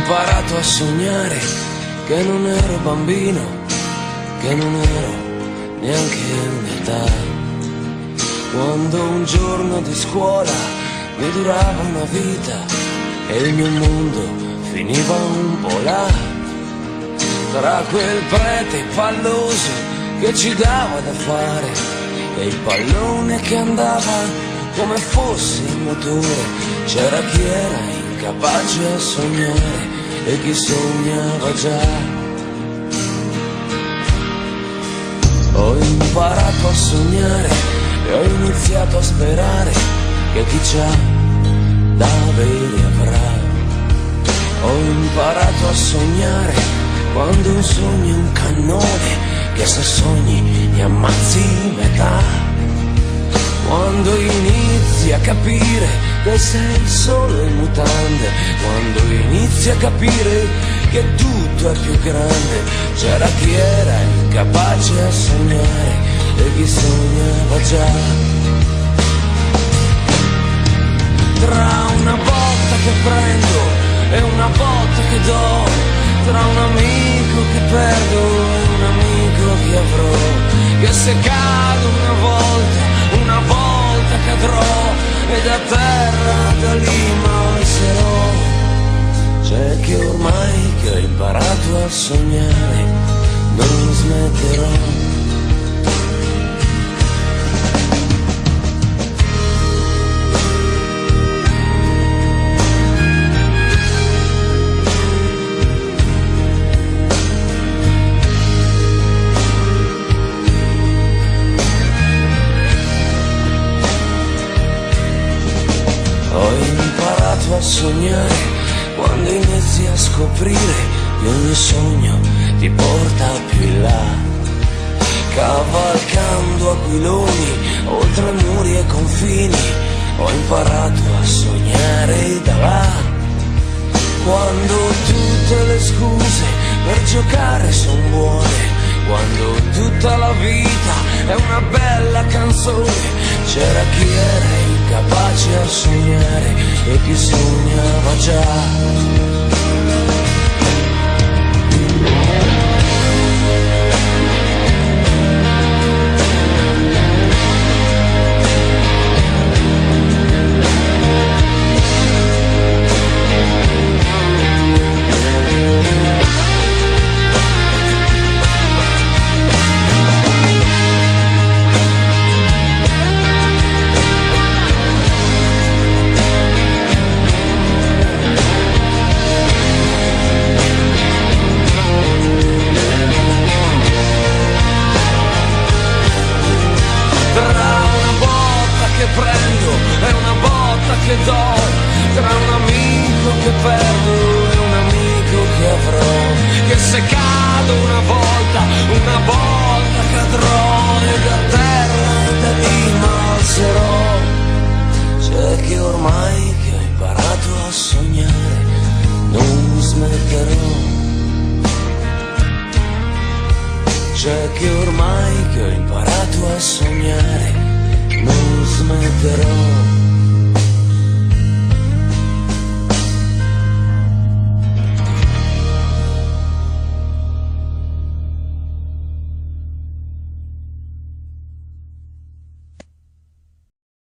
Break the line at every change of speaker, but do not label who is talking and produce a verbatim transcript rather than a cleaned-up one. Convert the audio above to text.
imparato a sognare che non ero bambino, che non ero neanche un'età. Quando un giorno di scuola mi durava una vita e il mio mondo finiva un po' là, tra quel prete palloso che ci dava da fare e il pallone che andava come fosse il motore. C'era chi era incapace a sognare e chi sognava già. Ho imparato a sognare e ho iniziato a sperare che chi c'ha da avere avrà. Ho imparato a sognare quando un sogno è un cannone che se sogni ne ammazzi metà. Quando inizi a capire che sei solo in mutande, quando inizi a capire che tutto è più grande. C'era chi era incapace a sognare e chi sognava già. Tra una botta che prendo e una botta che do, tra un amico che perdo e un amico che avrò, che se cado una volta, una volta cadrò e da terra da lì m'alzerò. C'è che ormai che ho imparato a sognare non smetterò. Ho imparato a sognare quando inizi a scoprire che ogni sogno ti porta più in là, cavalcando aquiloni oltre muri e confini. Ho imparato a sognare da là, quando tutte le scuse per giocare son buone, quando tutta la vita è una bella canzone. C'era chi era incapace a sognare e chi sognava già. Prendo e una botta che do, tra un amico che perdo e un amico che avrò, che se cado una volta, una volta cadrò e da terra da lì m'alzerò. C'è che ormai che ho imparato a sognare non smetterò. C'è che ormai che ho imparato a sognare non smetterò.